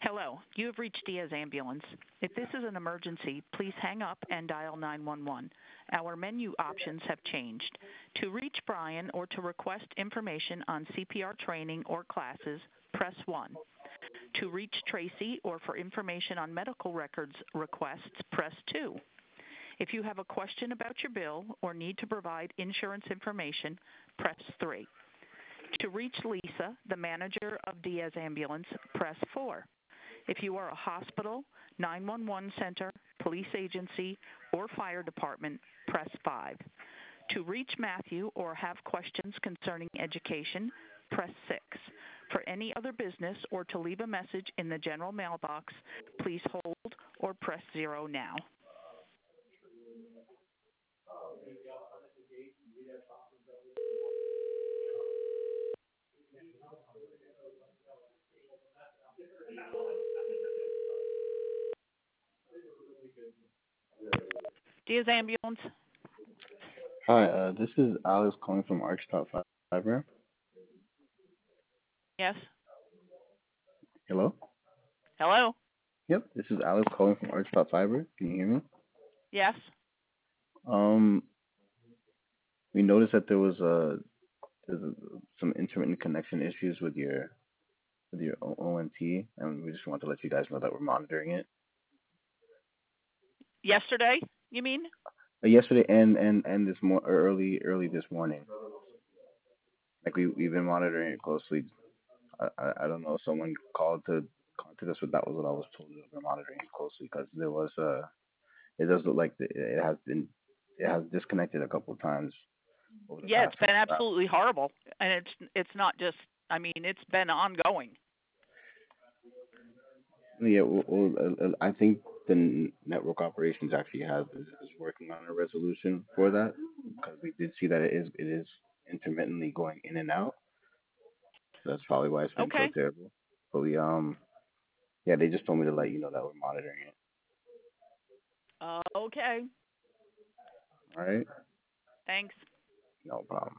Hello, you have reached Diaz Ambulance. If this is an emergency, please hang up and dial 911. Our menu options have changed. To reach Brian or to request information on CPR training or classes, press 1. To reach Tracy or for information on medical records requests, press 2. If you have a question about your bill or need to provide insurance information, press 3. To reach Lisa, the manager of Diaz Ambulance, press 4. If you are a hospital, 911 center, police agency, or fire department, press 5. To reach Matthew or have questions concerning education, press 6. For any other business or to leave a message in the general mailbox, please hold or press 0 now. Diaz Ambulance. Hi, this is Alex calling from Archtop Fiber. Yes. Hello? Hello. Yep, this is Alex calling from Archtop Fiber. Can you hear me? Yes. Um, we noticed that there's some intermittent connection issues with your ONT, and we just want to let you guys know that we're monitoring it. Yesterday, you mean? Yesterday and early this morning. Like we've been monitoring it closely. I don't know. Someone called to contact us, but that was what I was told. We're monitoring it closely because there was it does look like it has disconnected a couple of times over the Yeah, past it's been couple of absolutely horrible, and it's not just. I mean, it's been ongoing. hours. Yeah, I think the network operations actually is working on a resolution for that because we did see that it is intermittently going in and out. So that's probably why it's been so Okay. terrible. But we yeah, they just told me to let you know that we're monitoring it. Okay. All right, Thanks. no problem.